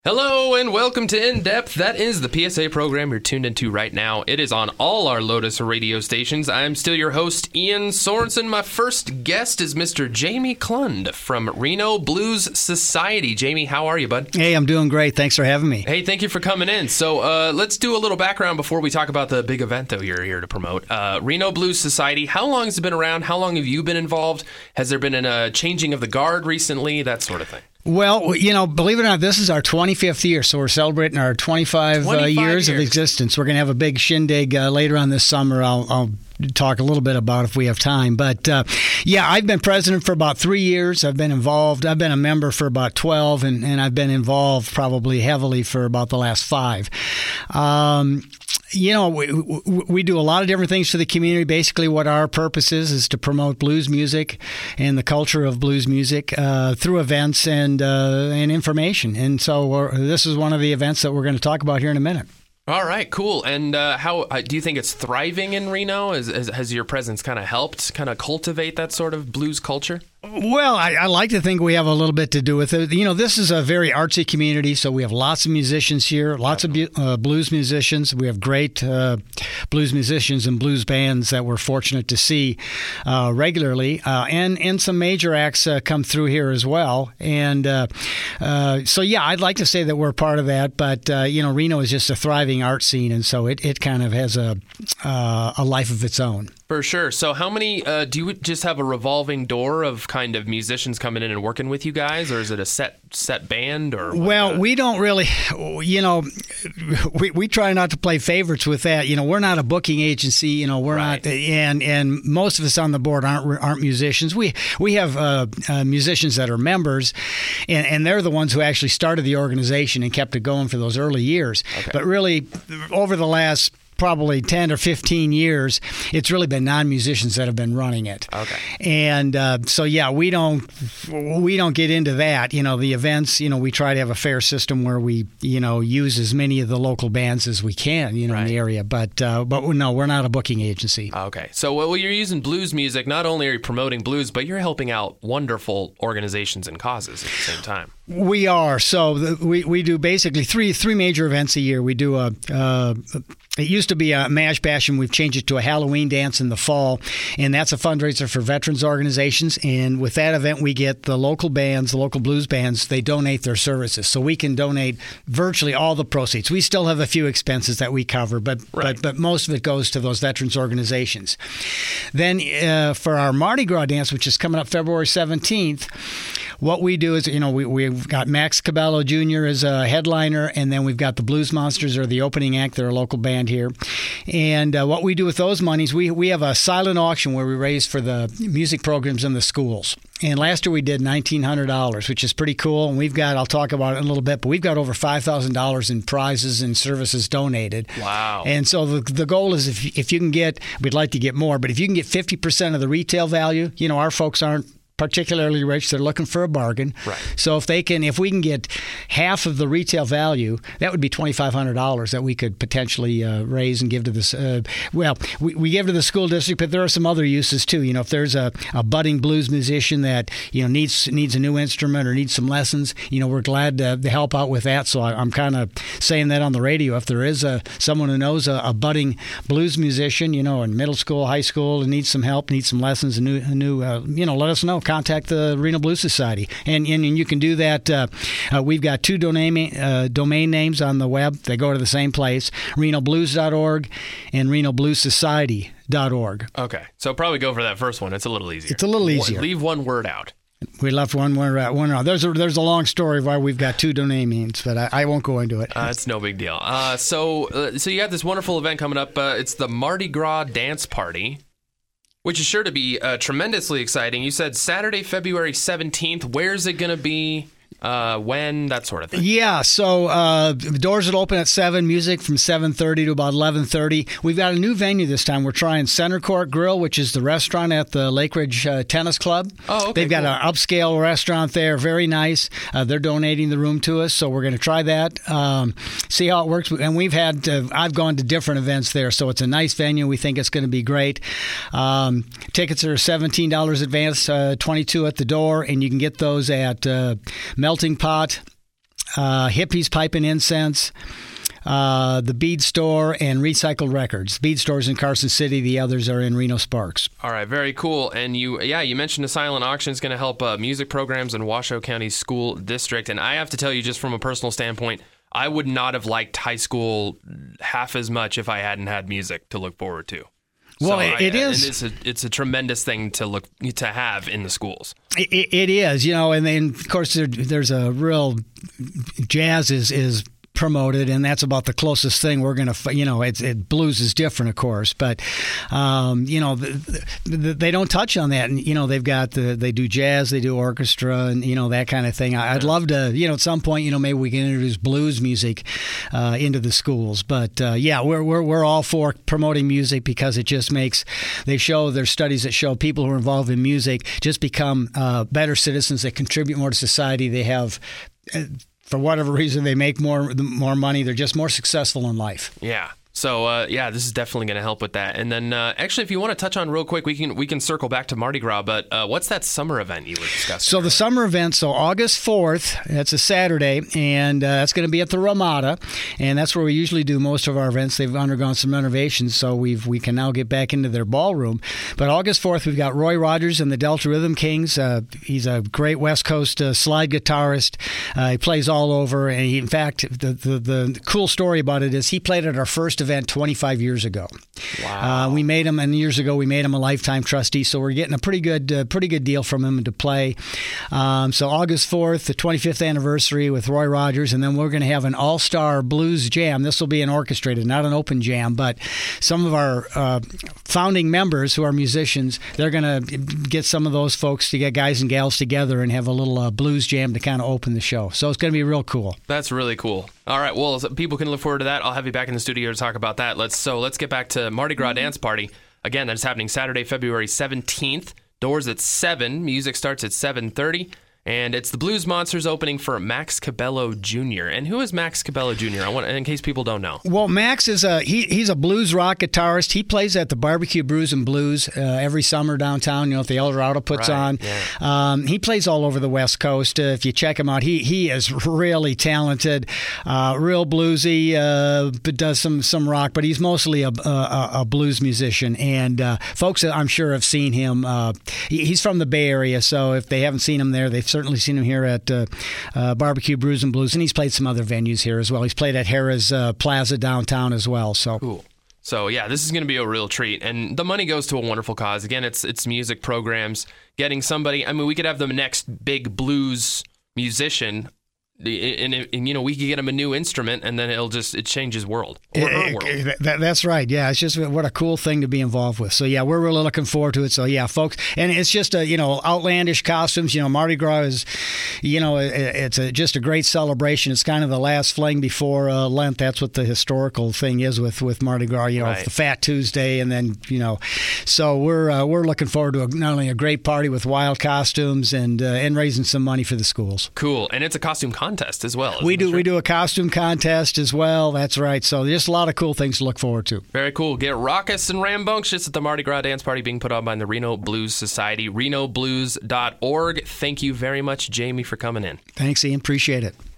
Hello and welcome to In Depth. That is the PSA program you're tuned into right now. It is on all our Lotus radio stations. I'm still your host, Ian Sorensen. My first guest is Mr. Jamie Klund from Reno Blues Society. Jamie, how are you, bud? Hey, I'm doing great. Thanks for having me. Hey, thank you for coming in. So let's do a little background before we talk about the big event, though, you're here to promote. Reno Blues Society, how long has it been around? How long have you been involved? Has there been a changing of the guard recently? That sort of thing. Well, you know, believe it or not, this is our 25th year, so we're celebrating our 25 years of existence. We're going to have a big shindig later on this summer. I'll talk a little bit about if we have time. But, yeah, I've been president for about 3 years. I've been involved. I've been a member for about 12, and I've been involved probably heavily for about the last 5. You know, we do a lot of different things for the community. Basically, what our purpose is to promote blues music and the culture of blues music through events and information. And so this is one of the events that we're going to talk about here in a minute. All right, cool. And how do you think it's thriving in Reno? Has your presence kind of helped kind of cultivate that sort of blues culture? Well, I like to think we have a little bit to do with it. You know, this is a very artsy community, so we have lots of musicians here, lots of blues musicians. We have great blues musicians and blues bands that we're fortunate to see regularly, and some major acts come through here as well. And so, yeah, I'd like to say that we're part of that, but, you know, Reno is just a thriving art scene, and so it kind of has a life of its own. For sure. So how many, do you just have a revolving door of kind of musicians coming in and working with you guys, or is it a set band? Or well, we don't really, you know, we try not to play favorites with that. You know, we're not a booking agency, you know, we're not, and most of us on the board aren't musicians. We have musicians that are members, and they're the ones who actually started the organization and kept it going for those early years. Okay. But really, over the last probably 10 or 15 years, it's really been non-musicians that have been running it. Okay. And so, yeah, we don't get into that. You know, the events, you know, we try to have a fair system where we, you know, use as many of the local bands as we can, you know, in the area. But no, we're not a booking agency. Okay. So, well, you're using blues music. Not only are you promoting blues, but you're helping out wonderful organizations and causes at the same time. We are. So we do basically three major events a year. We do it used to be a Mash Bash, and we've changed it to a Halloween dance in the fall, and that's a fundraiser for veterans organizations. And with that event, we get the local bands, the local blues bands, they donate their services. So we can donate virtually all the proceeds. We still have a few expenses that we cover, but most of it goes to those veterans organizations. Then for our Mardi Gras dance, which is coming up February 17th, what we do is, you know, we've got Max Cabello Jr. as a headliner, and then we've got the Blues Monsters are the opening act. They're a local band here. And what we do with those monies, we have a silent auction where we raise for the music programs in the schools. And last year we did $1,900, which is pretty cool. And we've got, I'll talk about it in a little bit, but we've got over $5,000 in prizes and services donated. Wow. And so the goal is if you can get, we'd like to get more, but if you can get 50% of the retail value, you know, our folks aren't particularly rich. They're looking for a bargain. Right. So if we can get half of the retail value, that would be $2,500 that we could potentially raise and give to this. We give to the school district, but there are some other uses too. You know, if there's a budding blues musician that, you know, needs a new instrument or needs some lessons, you know, we're glad to help out with that. So I'm kind of saying that on the radio. If there is someone who knows a budding blues musician, you know, in middle school, high school, and needs some help, needs some lessons, a new, you know, let us know. Contact the Reno Blues Society, and you can do that. We've got 2 domain names on the web. They go to the same place: renoblues.org and renobluessociety.org. Okay, so probably go for that first one. It's a little easier. It's a little easier. Leave one word out. We left one word out. There's a long story of why we've got 2 domain names, but I won't go into it. It's no big deal. So you got this wonderful event coming up. It's the Mardi Gras Dance Party, which is sure to be tremendously exciting. You said Saturday, February 17th. Where's it going to be? When, that sort of thing. Yeah, so the doors will open at 7, music from 7:30 to about 11:30. We've got a new venue this time. We're trying Center Court Grill, which is the restaurant at the Lake Ridge Tennis Club. Oh, okay. They've got an upscale restaurant there, very nice. They're donating the room to us, so we're going to try that, see how it works. And we've had, I've gone to different events there, so it's a nice venue. We think it's going to be great. Tickets are $17 advance, $22 at the door, and you can get those at Melting Pot, Hippies Pipe and Incense, the Bead Store, and Recycled Records. Bead Store's in Carson City. The others are in Reno Sparks. All right, very cool. And you mentioned a silent auction is going to help music programs in Washoe County School District. And I have to tell you, just from a personal standpoint, I would not have liked high school half as much if I hadn't had music to look forward to. Well, so it is. It's a tremendous thing to have in the schools. It is, and then of course there's a real jazz is promoted, and that's about the closest thing we're going to, blues is different, of course, but, they don't touch on that. And, they've got they do jazz, they do orchestra, and, that kind of thing. I'd love to, at some point, maybe we can introduce blues music into the schools. But, we're all for promoting music because it just makes, there's studies that show people who are involved in music just become better citizens. They contribute more to society. They have, for whatever reason, they make more money. They're just more successful in life. Yeah. So, this is definitely going to help with that. And then, actually, if you want to touch on real quick, we can circle back to Mardi Gras. But what's that summer event you were discussing? So the summer event, August 4th, that's a Saturday, and that's going to be at the Ramada, and that's where we usually do most of our events. They've undergone some renovations, so we can now get back into their ballroom. But August 4th, we've got Roy Rogers and the Delta Rhythm Kings. He's a great West Coast slide guitarist. He plays all over, and in fact, the cool story about it is he played at our first event 25 years ago. Wow. We made him, and years ago we made him a lifetime trustee, so we're getting a pretty good deal from him to play. So August 4th, the 25th anniversary with Roy Rogers, and then we're going to have an all-star blues jam. This will be an orchestrated, not an open jam, but some of our founding members who are musicians, they're going to get some of those folks to get guys and gals together and have a little blues jam to kind of open the show. So it's going to be real cool. That's really cool. All right, well, people can look forward to that. I'll have you back in the studio to talk about that. Let's get back to Mardi Gras Dance Party. Again, that's happening Saturday, February 17th. Doors at 7. Music starts at 7:30. And it's the Blues Monsters opening for Max Cabello Jr. And who is Max Cabello Jr.? In case people don't know. Well, Max is he's a blues rock guitarist. He plays at the Barbecue Brews and Blues every summer downtown. If the El Dorado puts on. Yeah. He plays all over the West Coast. If you check him out, he is really talented, real bluesy, but does some rock. But he's mostly a blues musician. And folks, I'm sure, have seen him. He's from the Bay Area, so if they haven't seen him there, they've certainly seen him here at Barbecue Brews and Blues, and he's played some other venues here as well. He's played at Harrah's Plaza downtown as well. So cool. So yeah, this is going to be a real treat, and the money goes to a wonderful cause. Again, it's music programs, getting somebody. I mean, we could have the next big blues musician. And we could get him a new instrument, and then it changes world. Or her world. That's right. Yeah, it's just what a cool thing to be involved with. So yeah, we're really looking forward to it. So yeah, folks, and it's just outlandish costumes. Mardi Gras is, it's just a great celebration. It's kind of the last fling before Lent. That's what the historical thing is with Mardi Gras. Right. The Fat Tuesday, and then so we're looking forward to not only a great party with wild costumes and raising some money for the schools. Cool, and it's a costume contest as well. We do a costume contest as well. That's right. So there's a lot of cool things to look forward to. Very cool. Get raucous and rambunctious at the Mardi Gras Dance Party being put on by the Reno Blues Society, renoblues.org. Thank you very much, Jamie, for coming in. Thanks, Ian. Appreciate it.